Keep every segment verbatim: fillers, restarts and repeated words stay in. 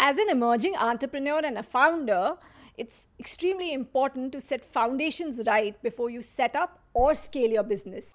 As an emerging entrepreneur and a founder, it's extremely important to set foundations right before you set up or scale your business.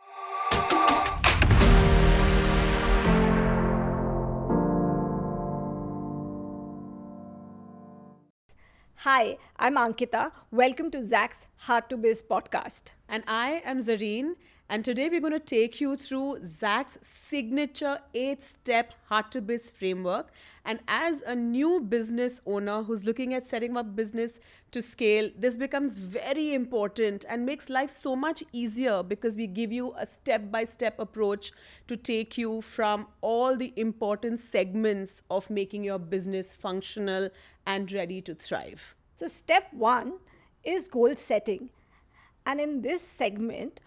Hi, I'm Ankita. Welcome to Zach's Hard to Biz podcast. And I am Zareen, and today we're going to take you through Zach's signature eight step Hard to Biz framework. And as a new business owner who's looking at setting up business to scale, this becomes very important and makes life so much easier because we give you a step by step approach to take you from all the important segments of making your business functional and ready to thrive. So, step one is goal setting. And in this segment,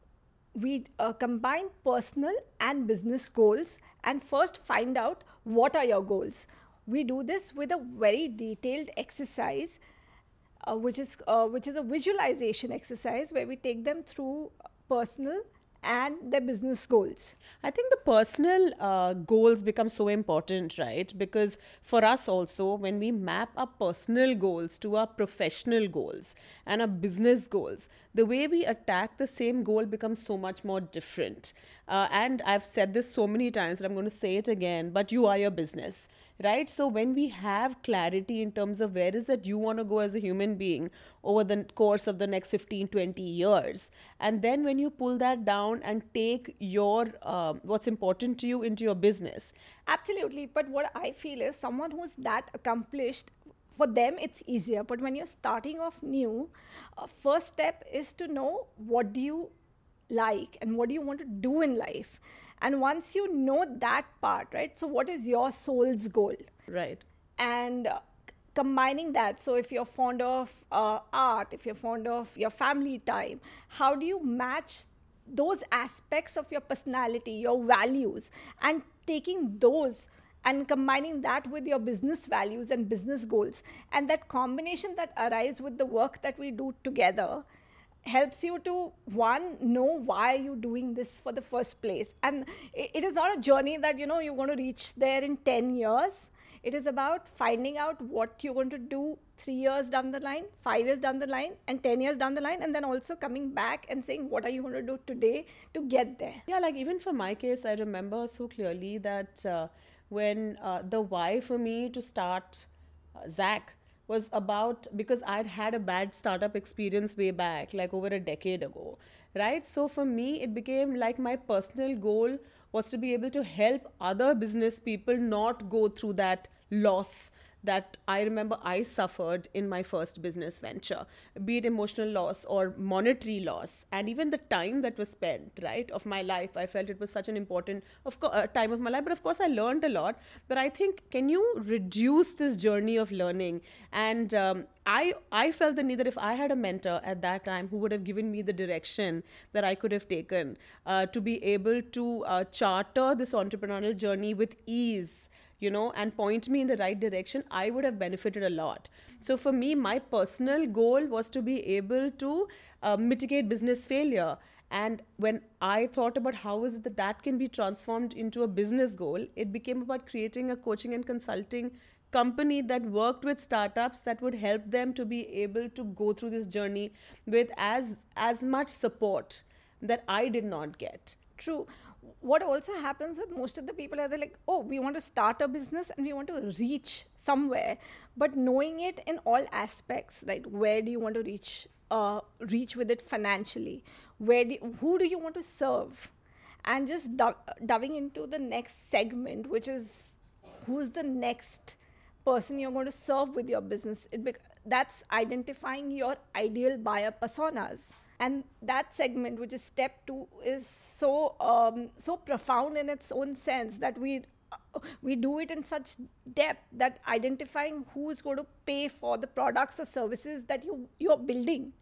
we uh, combine personal and business goals and first find out what are your goals. We do this with a very detailed exercise, uh, which is uh, which is a visualization exercise where we take them through personal and their business goals. I think the personal uh, goals become so important, right? Because for us also, when we map our personal goals to our professional goals and our business goals, the way we attack the same goal becomes so much more different. Uh, and I've said this so many times that I'm going to say it again, but you are your business, right? So when we have clarity in terms of where is that you want to go as a human being over the course of the next fifteen, twenty years, and then when you pull that down and take your uh, what's important to you into your business. Absolutely. But what I feel is someone who's that accomplished, for them it's easier. But when you're starting off new, uh, first step is to know what do you like and what do you want to do in life. And once you know that part, right? So what is your soul's goal? Right. And uh, combining that, so if you're fond of uh, art, if you're fond of your family time, how do you match those aspects of your personality, your values, and taking those and combining that with your business values and business goals, and that combination that arises with the work that we do together helps you to, one, know why you're doing this for the first place. And it is not a journey that, you know, you're going to reach there in ten years. It is about finding out what you're going to do three years down the line, five years down the line, and ten years down the line, and then also coming back and saying, what are you going to do today to get there? Yeah, like even for my case, I remember so clearly that uh, when uh, the why for me to start uh, Zach was about, because I'd had a bad startup experience way back, like over a decade ago, right? So for me, it became like my personal goal was to be able to help other business people not go through that loss that I remember I suffered in my first business venture, be it emotional loss or monetary loss, and even the time that was spent, right, of my life. I felt it was such an important of co- uh, time of my life, but of course I learned a lot. But I think, can you reduce this journey of learning? And um, I, I felt the need that if I had a mentor at that time who would have given me the direction that I could have taken uh, to be able to uh, charter this entrepreneurial journey with ease, you know, and point me in the right direction, I would have benefited a lot. So for me, my personal goal was to be able to uh, mitigate business failure. And when I thought about how is it that that can be transformed into a business goal, it became about creating a coaching and consulting company that worked with startups that would help them to be able to go through this journey with as as much support that I did not get. True. What also happens with most of the people are they're like, oh, we want to start a business and we want to reach somewhere, but knowing it in all aspects, right? Where do you want to reach? Uh, reach with it financially? Where do you, who do you want to serve? And just do- diving into the next segment, which is who's the next person you're going to serve with your business. It bec- that's identifying your ideal buyer personas. And that segment, which is step two, is so um, so profound in its own sense that we uh, we do it in such depth that identifying who is going to pay for the products or services that you you're building.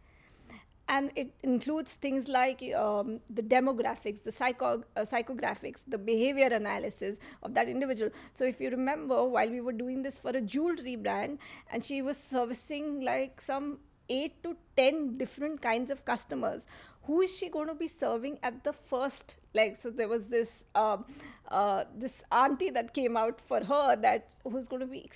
And it includes things like um, the demographics, the psycho, uh, psychographics, the behavior analysis of that individual. So if you remember, while we were doing this for a jewelry brand, and she was servicing like some eight to ten different kinds of customers, who is she going to be serving at the first leg? So there was this uh, uh, this auntie that came out for her that who's going to be ex-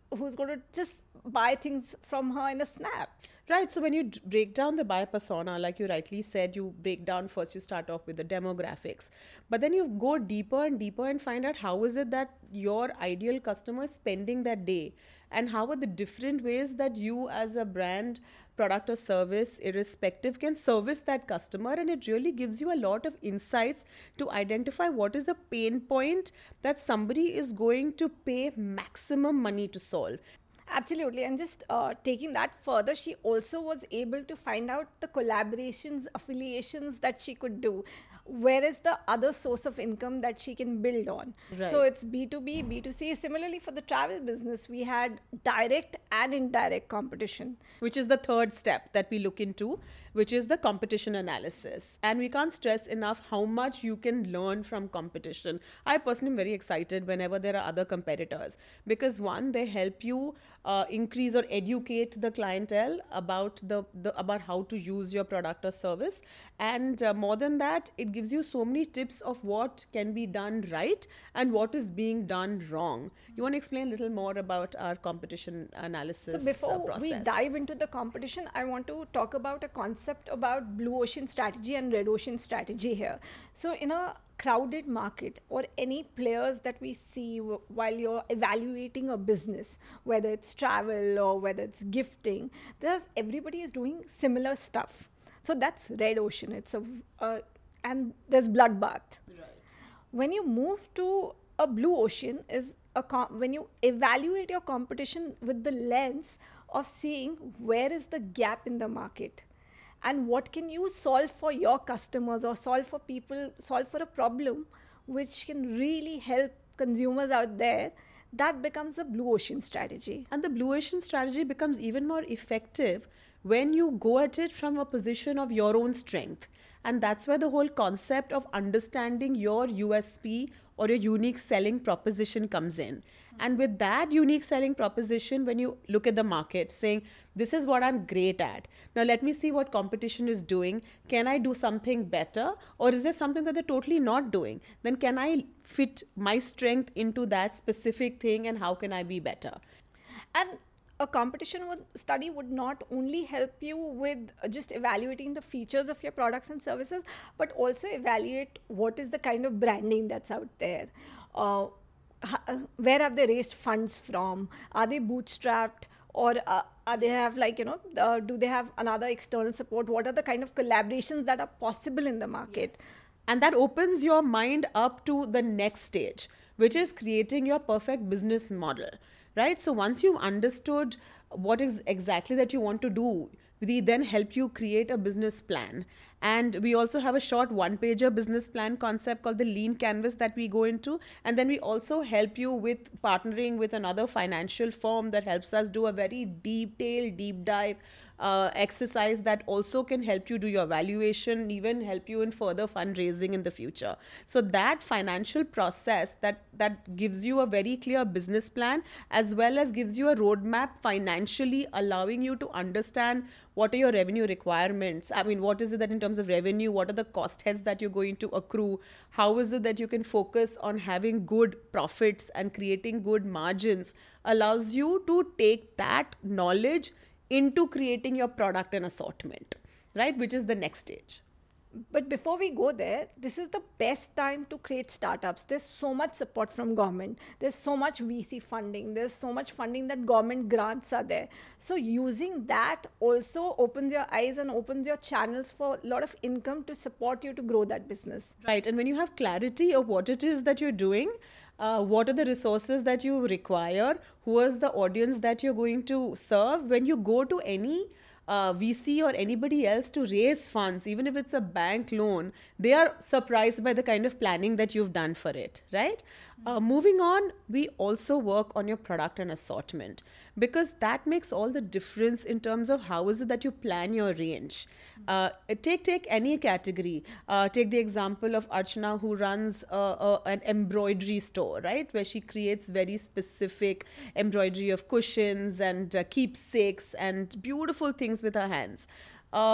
who's going to just buy things from her in a snap. Right. So when you d- break down the buyer persona, like you rightly said, you break down first, you start off with the demographics, but then you go deeper and deeper and find out how is it that your ideal customer is spending that day, and how are the different ways that you as a brand, product or service, irrespective, can service that customer. And it really gives you a lot of insights to identify what is the pain point that somebody is going to pay maximum money to solve. Absolutely. And just uh, taking that further, she also was able to find out the collaborations, affiliations that she could do. Where is the other source of income that she can build on? Right. So it's B two B, B two C. Similarly, for the travel business, we had direct and indirect competition. Which is the third step that we look into, which is the competition analysis. And we can't stress enough how much you can learn from competition. I personally am very excited whenever there are other competitors, because one, they help you uh, increase or educate the clientele about the, the about how to use your product or service. And uh, more than that, it gives you so many tips of what can be done right and what is being done wrong. You want to explain a little more about our competition analysis So before uh, process? we dive into the competition, I want to talk about a concept about blue ocean strategy and red ocean strategy here. So in a crowded market, or any players that we see w- while you're evaluating a business, whether it's travel or whether it's gifting, there's everybody is doing similar stuff. So that's red ocean. It's a uh, and there's bloodbath. When you move to a blue ocean is a com- when you evaluate your competition with the lens of seeing where is the gap in the market and what can you solve for your customers, or solve for people, solve for a problem which can really help consumers out there. That becomes a blue ocean strategy. And the blue ocean strategy becomes even more effective when you go at it from a position of your own strength. And that's where the whole concept of understanding your U S P or your unique selling proposition comes in. And with that unique selling proposition, when you look at the market saying, this is what I'm great at, now let me see what competition is doing. Can I do something better? Or is there something that they're totally not doing? Then can I fit my strength into that specific thing, and how can I be better? And a competition would, study would not only help you with uh, just evaluating the features of your products and services, but also evaluate what is the kind of branding that's out there. Uh, h- uh, where have they raised funds from? Are they bootstrapped? Or uh, are they have like, you know, uh, do they have another external support? What are the kind of collaborations that are possible in the market? And that opens your mind up to the next stage, which is creating your perfect business model, right? So once you've understood what is exactly that you want to do, we then help you create a business plan. And we also have a short one-pager business plan concept called the Lean Canvas that we go into. And then we also help you with partnering with another financial firm that helps us do a very detailed, deep dive uh, exercise that also can help you do your valuation, even help you in further fundraising in the future. So that financial process that that gives you a very clear business plan, as well as gives you a roadmap financially, allowing you to understand what are your revenue requirements. I mean, what is it that in terms of revenue, what are the cost heads that you're going to accrue? How is it that you can focus on having good profits and creating good margins? Allows you to take that knowledge into creating your product and assortment, right? Which is the next stage. But before we go there, this is the best time to create startups. There's so much support from government. There's so much V C funding. There's so much funding that government grants are there. So using that also opens your eyes and opens your channels for a lot of income to support you to grow that business. Right. And when you have clarity of what it is that you're doing, uh, what are the resources that you require, who is the audience that you're going to serve, when you go to any Uh, V C or anybody else to raise funds, even if it's a bank loan, they are surprised by the kind of planning that you've done for it, right? Uh, moving on, we also work on your product and assortment, because that makes all the difference in terms of how is it that you plan your range. Uh, take take any category. Uh, take the example of Archana, who runs a, a, an embroidery store, right, where she creates very specific embroidery of cushions and uh, keepsakes and beautiful things with her hands. Uh,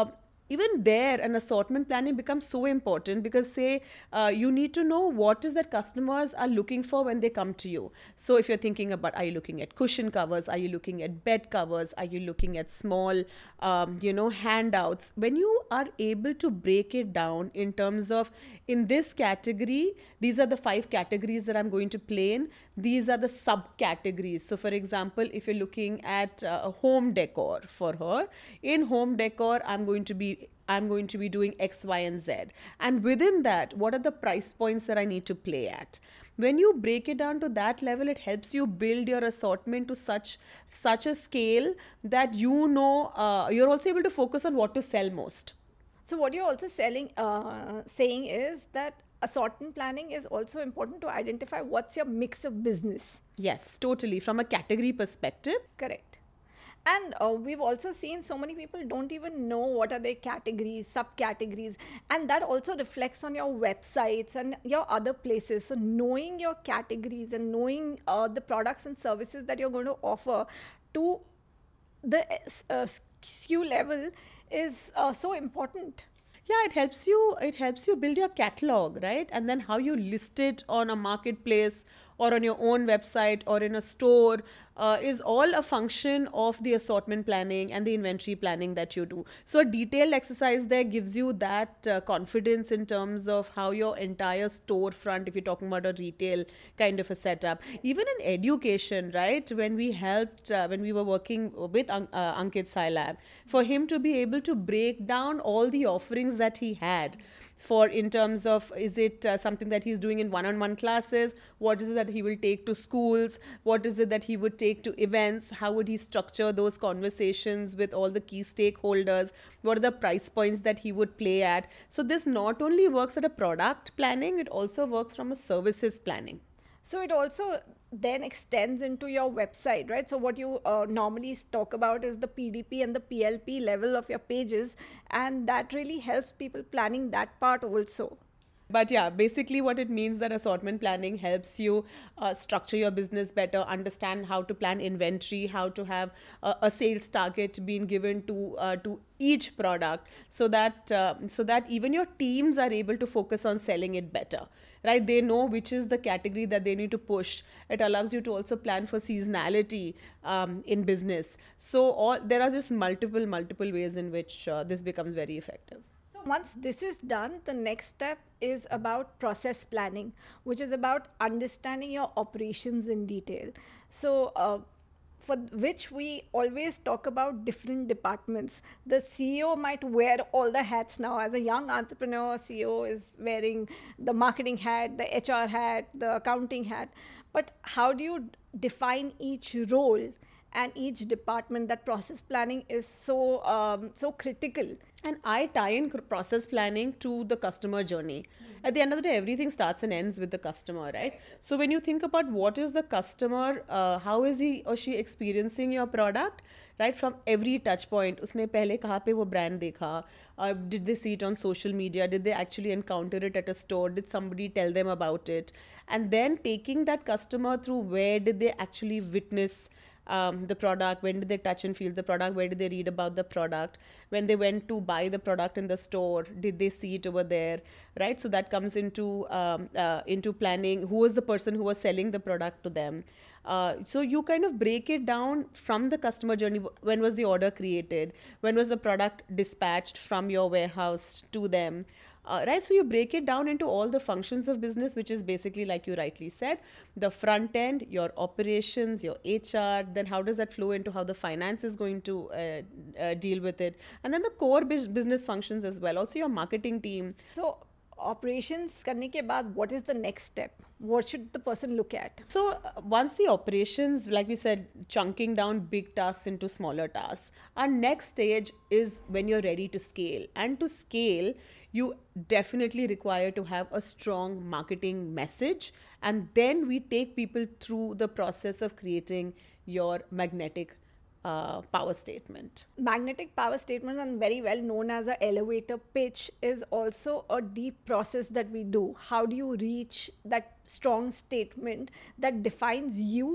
even there, an assortment planning becomes so important, because say uh, you need to know what is that customers are looking for when they come to you. So if you're thinking about, are you looking at cushion covers, are you looking at bed covers, are you looking at small um, you know handouts, when you are able to break it down in terms of, in this category, these are the five categories that I'm going to play in, these are the subcategories. So for example, if you're looking at uh, a home decor for her, in home decor i'm going to be I'm going to be doing X, Y, and Z. And within that, what are the price points that I need to play at? When you break it down to that level, it helps you build your assortment to such such a scale that you know uh, you're also able to focus on what to sell most. So what you're also selling, uh, saying is that assortment planning is also important to identify what's your mix of business. Yes, totally. From a category perspective. Correct. And uh, we've also seen so many people don't even know what are their categories, subcategories, and that also reflects on your websites and your other places. So knowing your categories and knowing uh, the products and services that you're going to offer to the uh, S K U level is uh, so important. Yeah, it helps you it helps you build your catalog, right? And then how you list it on a marketplace or on your own website or in a store uh, is all a function of the assortment planning and the inventory planning that you do. So a detailed exercise there gives you that uh, confidence in terms of how your entire storefront, if you're talking about a retail kind of a setup, even in education, right? When we helped, uh, when we were working with uh, Ankit Sailab, for him to be able to break down all the offerings that he had, for in terms of, is it uh, something that he's doing in one-on-one classes, what is it that he will take to schools, what is it that he would take to events, how would he structure those conversations with all the key stakeholders, what are the price points that he would play at. So this not only works at a product planning, it also works from a services planning. So it also then extends into your website, right? So what you uh, normally talk about is the P D P and the P L P level of your pages, and that really helps people planning that part also. But yeah, basically what it means that assortment planning helps you uh, structure your business better, understand how to plan inventory, how to have a, a sales target being given to uh, to each product, so that uh, so that even your teams are able to focus on selling it better, right? They know which is the category that they need to push. It allows you to also plan for seasonality um, in business. So all there are just multiple multiple ways in which uh, this becomes very effective. Once this is done, the next step is about process planning, which is about understanding your operations in detail. So, uh, for which we always talk about different departments. The C E O might wear all the hats now. As a young entrepreneur, C E O is wearing the marketing hat, the H R hat, the accounting hat. But how do you define each role and each department? That process planning is so um, so critical. And I tie in process planning to the customer journey. Mm-hmm. At the end of the day, everything starts and ends with the customer, right? So when you think about what is the customer, uh, how is he or she experiencing your product, right? From every touch point, उसने पहले कहाँ पे वो brand देखा? Uh, did they see it on social media? Did they actually encounter it at a store? Did somebody tell them about it? And then taking that customer through, where did they actually witness Um, the product, when did they touch and feel the product, where did they read about the product, when they went to buy the product in the store, did they see it over there, right? So that comes into um, uh, into planning. Who was the person who was selling the product to them? Uh, so you kind of break it down from the customer journey. When was the order created? When was the product dispatched from your warehouse to them? Uh, right, so you break it down into all the functions of business, which is basically, like you rightly said, the front end, your operations, your H R, then how does that flow into how the finance is going to uh, uh, deal with it, and then the core bu- business functions as well, also your marketing team. So operations करने के बाद, what is the next step? What should the person look at? So uh, once the operations, like we said, chunking down big tasks into smaller tasks, our next stage is when you're ready to scale. And to scale, you definitely require to have a strong marketing message. And then we take people through the process of creating your magnetic Uh, power statement. Magnetic power statement, and very well known as an elevator pitch, is also a deep process that we do. How do you reach that strong statement that defines you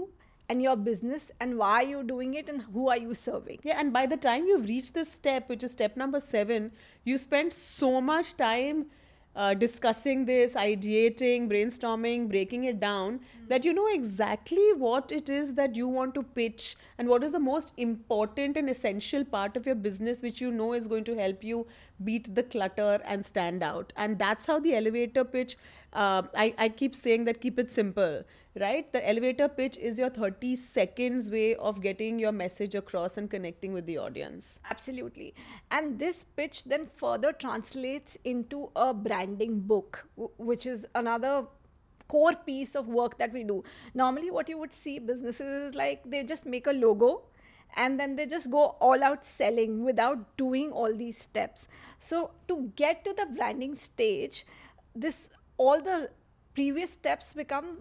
and your business and why you're doing it and who are you serving. Yeah, and by the time you've reached this step, which is step number seven, you spend so much time uh, discussing this, ideating, brainstorming, breaking it down, mm. that you know exactly what it is that you want to pitch and what is the most important and essential part of your business, which you know is going to help you beat the clutter and stand out. And that's how the elevator pitch, uh, I, I keep saying that keep it simple, right? The elevator pitch is your thirty seconds way of getting your message across and connecting with the audience. Absolutely. And this pitch then further translates into a branding book, w- which is another core piece of work that we do. Normally, what you would see businesses is like they just make a logo and then they just go all out selling without doing all these steps. So to get to the branding stage, this all the previous steps become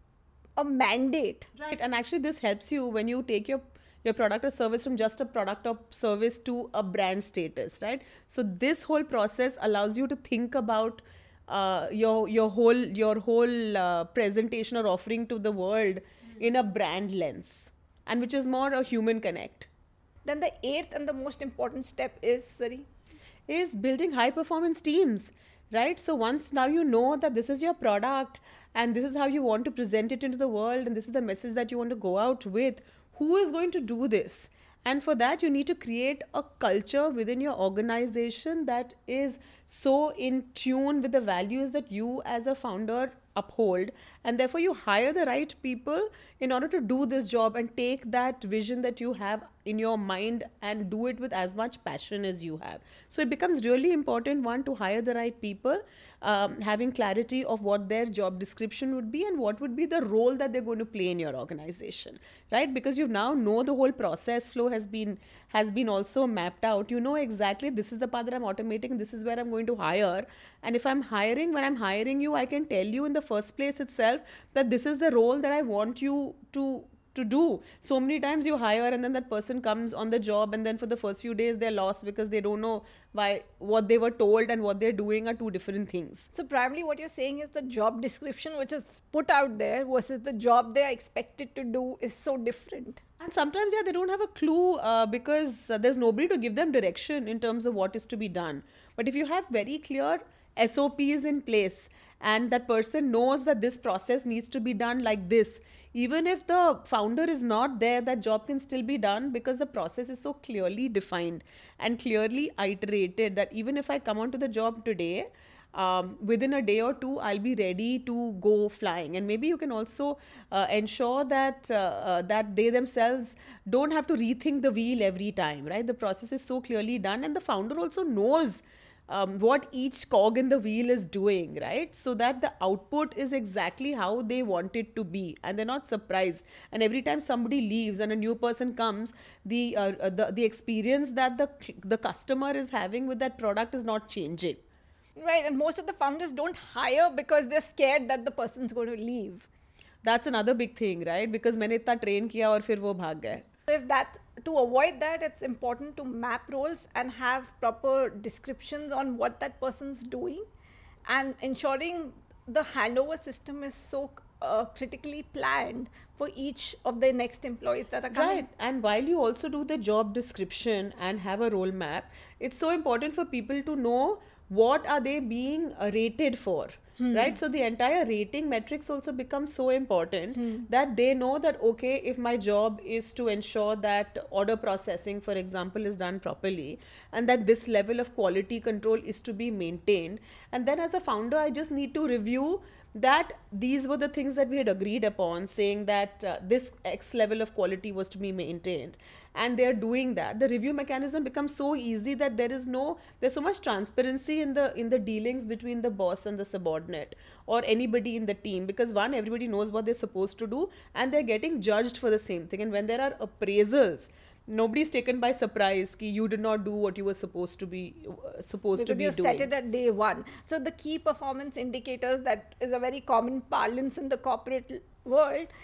a mandate. Right. And actually this helps you when you take your your product or service from just a product or service to a brand status, right? So this whole process allows you to think about uh, your your whole your whole uh, presentation or offering to the world mm-hmm. in a brand lens, and which is more a human connect. Then the eighth and the most important step is, Sari? Is building high performance teams, right? So once now you know that this is your product and this is how you want to present it into the world and this is the message that you want to go out with, who is going to do this? And for that, you need to create a culture within your organization that is so in tune with the values that you as a founder uphold. And therefore, you hire the right people in order to do this job and take that vision that you have in your mind and do it with as much passion as you have. So it becomes really important, one, to hire the right people, um, having clarity of what their job description would be and what would be the role that they're going to play in your organization, right? Because you now know the whole process flow has been has been also mapped out. You know exactly this is the part that I'm automating, this is where I'm going to hire. And if I'm hiring, when I'm hiring you, I can tell you in the first place itself that this is the role that I want you to to do. So many times you hire and then that person comes on the job and then for the first few days they're lost because they don't know why what they were told and what they're doing are two different things. So primarily what you're saying is the job description which is put out there versus the job they are expected to do is so different. And sometimes, yeah, they don't have a clue uh, because uh, there's nobody to give them direction in terms of what is to be done. But if you have very clear S O Ps in place and that person knows that this process needs to be done like this, even if the founder is not there, that job can still be done because the process is so clearly defined and clearly iterated that even if I come onto the job today, um, within a day or two, I'll be ready to go flying. And maybe you can also uh, ensure that uh, uh, that they themselves don't have to rethink the wheel every time, right? The process is so clearly done and the founder also knows Um, what each cog in the wheel is doing, right? So that the output is exactly how they want it to be and they're not surprised. And every time somebody leaves and a new person comes, the uh, the, the experience that the the customer is having with that product is not changing. Right, and most of the founders don't hire because they're scared that the person's going to leave. That's another big thing, right? Because मैंने इतना train किया और फिर वो भाग गए. If that, to avoid that, it's important to map roles and have proper descriptions on what that person's doing and ensuring the handover system is so uh, critically planned for each of the next employees that are coming. Right. And while you also do the job description and have a role map, it's so important for people to know what are they being uh, rated for. Hmm. Right, so the entire rating metrics also becomes so important hmm. that they know that, okay, if my job is to ensure that order processing, for example, is done properly and that this level of quality control is to be maintained, and then as a founder I just need to review that these were the things that we had agreed upon, saying that uh, this X level of quality was to be maintained, and they're doing that. The review mechanism becomes so easy that there is no, there's so much transparency in the in the dealings between the boss and the subordinate or anybody in the team, because one, everybody knows what they're supposed to do and they're getting judged for the same thing. And when there are appraisals, nobody's taken by surprise ki you did not do what you were supposed to be uh, supposed because to be you doing. Set it at day one. So the key performance indicators, that is a very common parlance in the corporate world.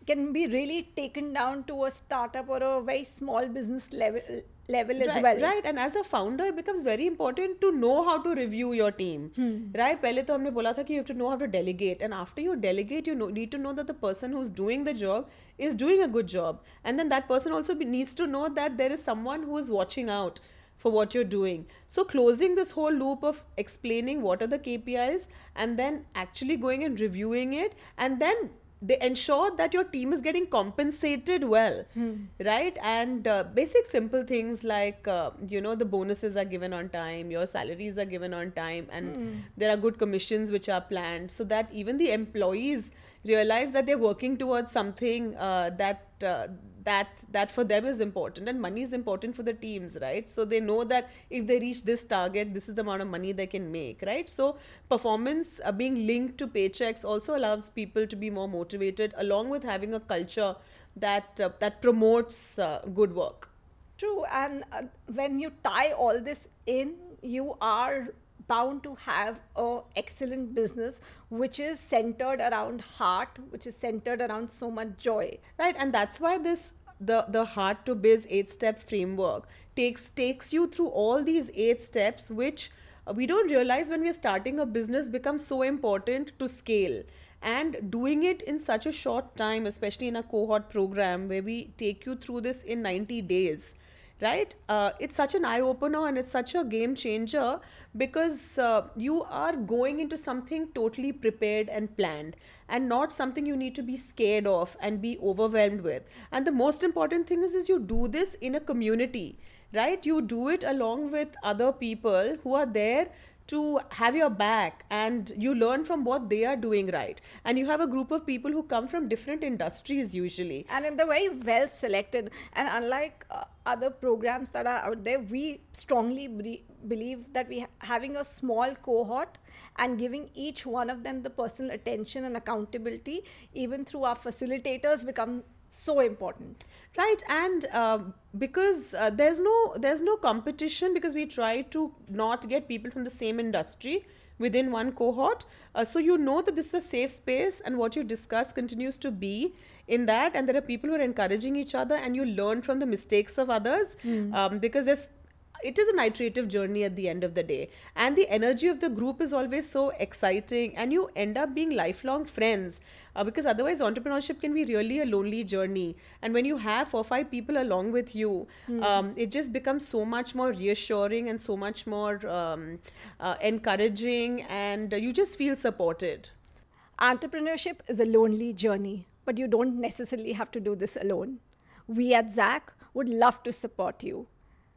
can be really taken down to a startup or a very small business level level as right, well. Right, and as a founder, it becomes very important to know how to review your team. Hmm. Right? पहले तो हमने बोला था कि you have to know how to delegate, and after you delegate, you know, need to know that the person who's doing the job is doing a good job, and then that person also be, needs to know that there is someone who is watching out for what you're doing. So closing this whole loop of explaining what are the K P Is and then actually going and reviewing it, and then they ensure that your team is getting compensated well, hmm. right? And uh, basic simple things like uh, you know, the bonuses are given on time, your salaries are given on time, and hmm. there are good commissions which are planned, so that even the employees realize that they're working towards something uh, that uh, that that for them is important, and money is important for the teams, right? So they know that if they reach this target, this is the amount of money they can make, right? So performance uh, being linked to paychecks also allows people to be more motivated, along with having a culture that uh, that promotes uh, good work. True, and uh, when you tie all this in, you are bound to have a excellent business which is centered around heart, which is centered around so much joy. Right, and that's why this the the Heart to Biz eight step framework takes takes you through all these eight steps, which uh, we don't realize when we're starting a business becomes so important to scale. And doing it in such a short time, especially in a cohort program where we take you through this in ninety days, right? Uh, it's such an eye opener, and it's such a game changer, because uh, you are going into something totally prepared and planned, and not something you need to be scared of and be overwhelmed with. And the most important thing is, is you do this in a community, right? You do it along with other people who are there to have your back, and you learn from what they are doing right, and you have a group of people who come from different industries usually, and in the very well selected. And unlike uh, other programs that are out there, we strongly be- believe that we ha- having a small cohort and giving each one of them the personal attention and accountability, even through our facilitators, become so important. Right, and uh, because uh, there's no there's no competition, because we try to not get people from the same industry within one cohort, uh, so you know that this is a safe space, and what you discuss continues to be in that, and there are people who are encouraging each other, and you learn from the mistakes of others, mm. um, because there's it is an iterative journey at the end of the day, and the energy of the group is always so exciting, and you end up being lifelong friends, uh, because otherwise entrepreneurship can be really a lonely journey, and when you have four or five people along with you, mm. um, it just becomes so much more reassuring and so much more um, uh, encouraging, and uh, you just feel supported. Entrepreneurship is a lonely journey, but you don't necessarily have to do this alone. We at Zack would love to support you.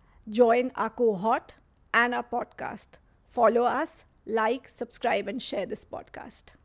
Join our cohort and our podcast. Follow us, like, subscribe, and share this podcast.